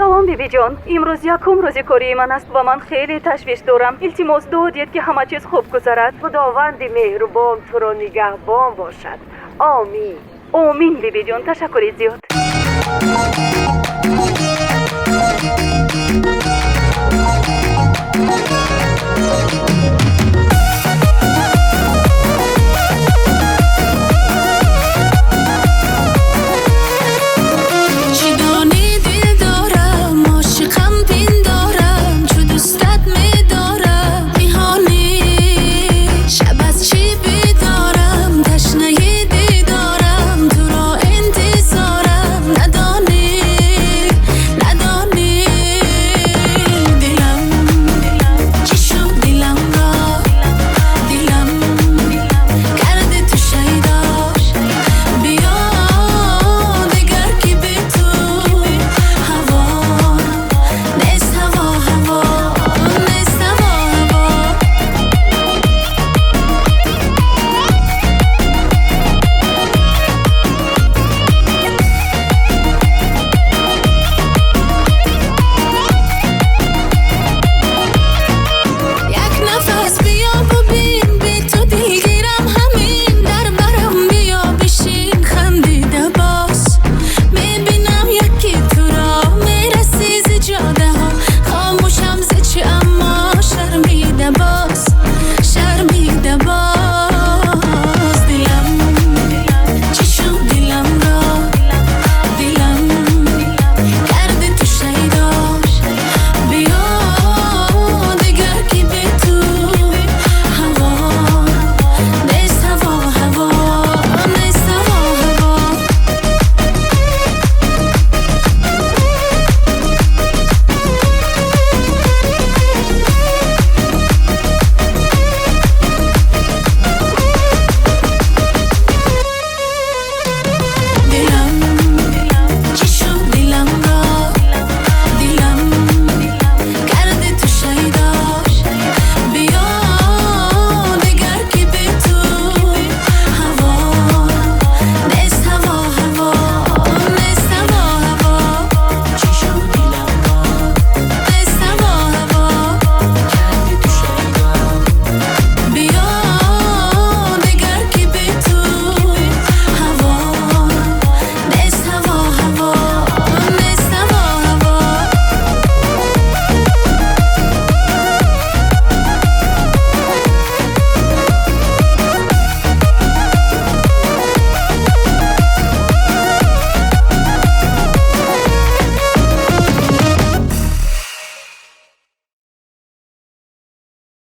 سلام بیبی جان، امروز یکم روز کاری من است و من خیلی تشویش دارم. التماس دعا دید که همه چیز خوب گذرد. خداوند مهربان تو را نگهبان باشد. آمین. آمین بیبی جان، تشکر زیاد.